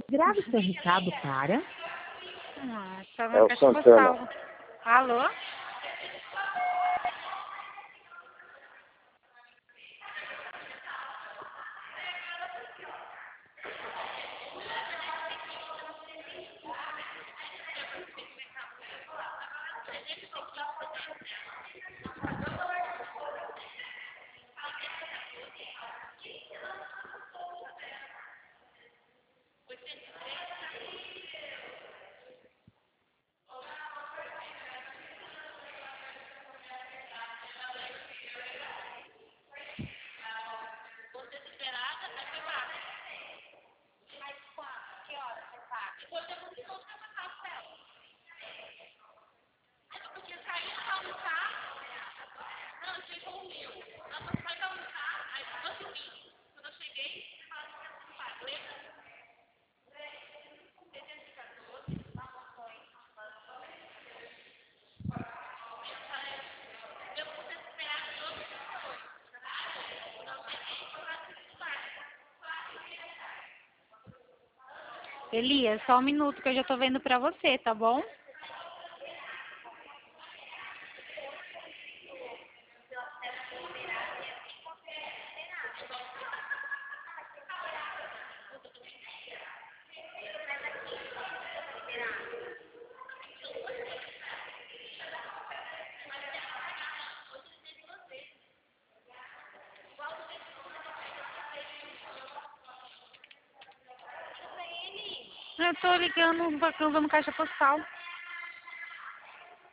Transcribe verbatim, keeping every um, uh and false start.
Grave seu recado para... Ah, tá É na o caixa Santana. postal. Alô? Elias, só um minuto que eu já tô vendo pra você, tá bom? Eu tô ligando, usando caixa postal.